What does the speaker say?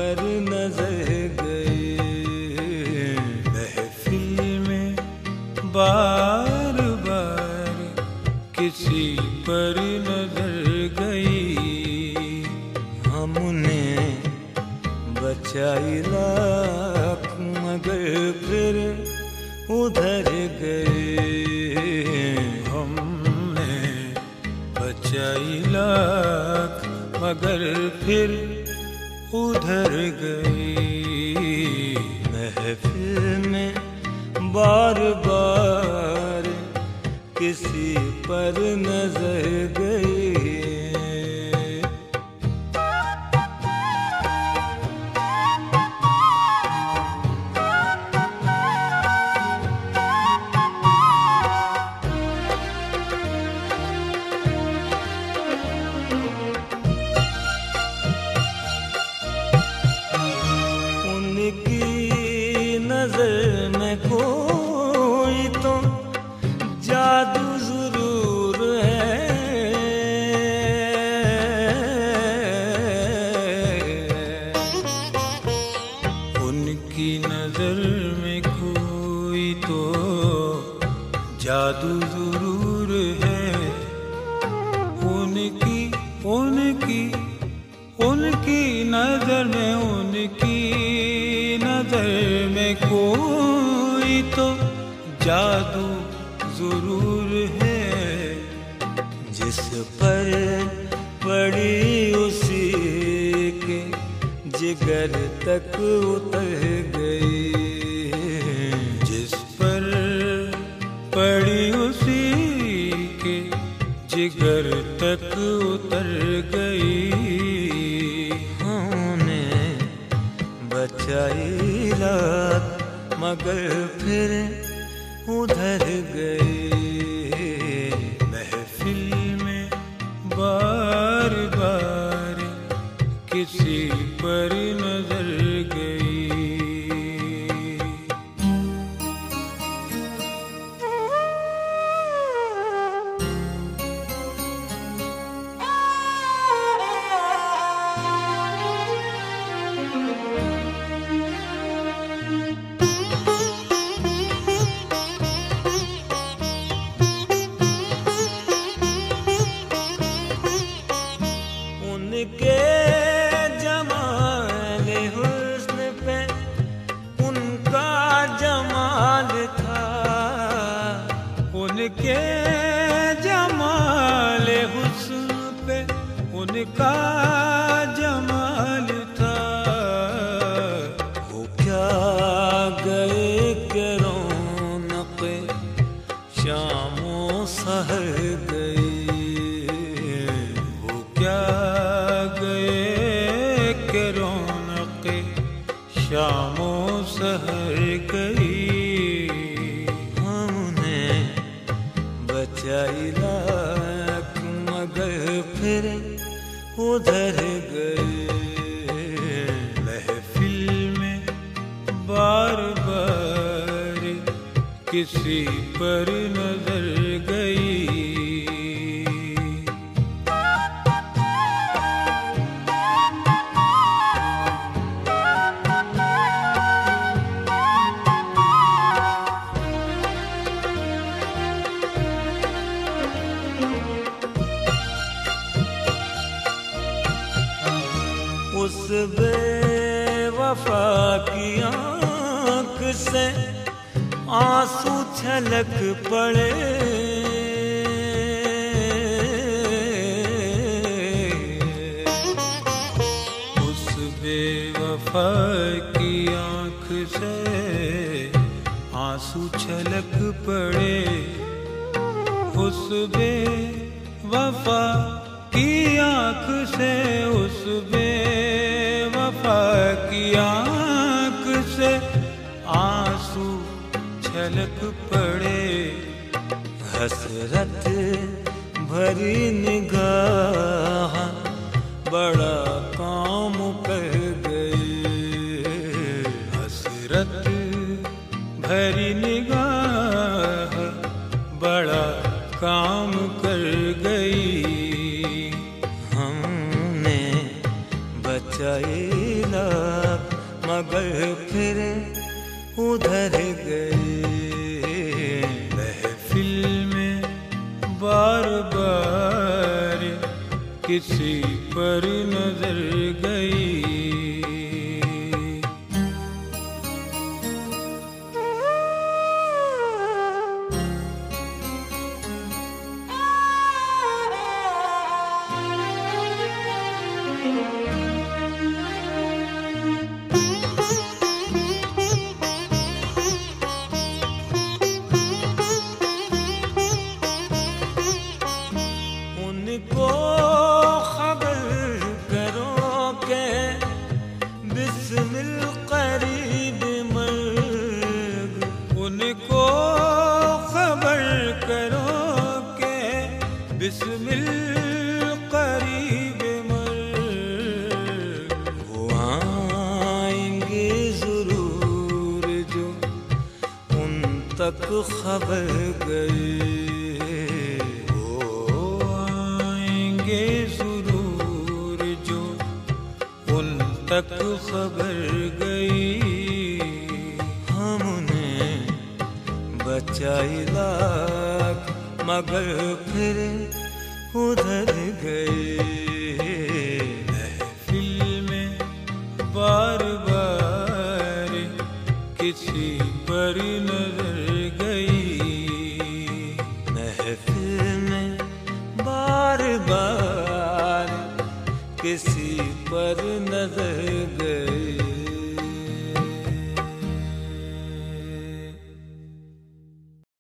पर नजर गई, महफिल में बार बार किसी पर नजर गई। हमने बचाई लाख मगर फिर उधर गए। हमने बचाई लाख मगर फिर उधर गई। महफिल में बार बार किसी पर नजर गई। नजर में कोई तो जादू जरूर है। उनकी नजर में कोई तो जादू जरूर है। उनकी उनकी उनकी नजर में कोई तो जादू जरूर है। जिस पर पड़ी उसी के जिगर तक उतर गई। जिस पर पड़ी उसी के जिगर तक उतर गई। हमने बचाई रात मगर फिर उधर गए। महफिल में बार बार किसी पर नजर गई। उनके जमाल हुस्न पे उनका जमाल था। उनके जमाल हुस्न पे उनका जमाल था। वो क्या गए के रौनक शामों सहर गई। शामों सहर गई। हमने बचाई लाख मगर फिर उधर गए। महफिल में बार बार किसी पर नजर गई। उस बेवफा की आँख से आंसू छलक पड़े। उस बेवफा की आँख से आंसू छलक पड़े। उस बेवफा की आँख से उस बेवफा की आँख से आंसू छलक पड़े। हसरत भरी निगाह बड़ा काम कर गई। हसरत भरी निगाह बड़ा काम कर गई। हमने बचाई ला मगर फिर उधर गए। महफिल में बार बार किसी पर नजर गई। उनको खबर करो के बिस्मिल करीब मर्ग। उनको खबर करो के बिस्मिल करीब मर्ग। वो आएंगे जरूर जो उन तक खबर गई। जरूर जो उन तक खबर गई। हम उन्हें बचाई लाख मगर फिर उधर गए। महफिल में बार बार किसी पर नजर गई। महफिल में बार बार किसी पर नजर गई।